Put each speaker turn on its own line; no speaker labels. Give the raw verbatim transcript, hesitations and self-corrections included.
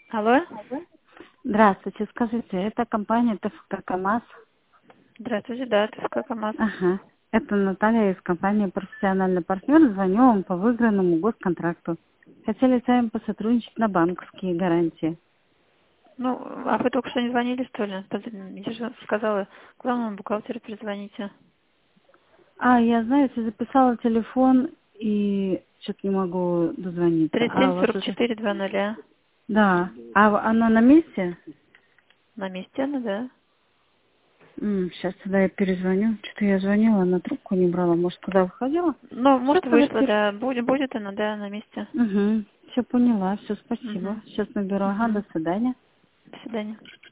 Алло.
Здравствуйте, скажите, это компания ТФК КамАЗ?
Здравствуйте, да, ТФК КамАЗ.
Ага. Это Наталья из компании «Профессиональный партнер». Звоню вам по выигранному госконтракту. Хотели с вами посотрудничать на банковские гарантии.
Ну, а вы только что не звонили, что ли? Я же сказала, главному бухгалтеру перезвоните.
А, я, знаете, записала телефон и что-то не могу дозвониться.
тридцать
А
семь
у вас
сорок
уже...
четыре двадцать.
Да. А оно на месте?
На месте она, да.
Сейчас тогда я перезвоню. Что-то я звонила, она трубку не брала. Может, куда выходила?
Ну,
Сейчас
может,
тогда
вышла,
перезвоню.
да. Будет, будет она, да, на месте.
Угу. Все поняла. Все, спасибо.
Угу.
Сейчас наберу. Ага,
Угу.
до свидания.
До свидания.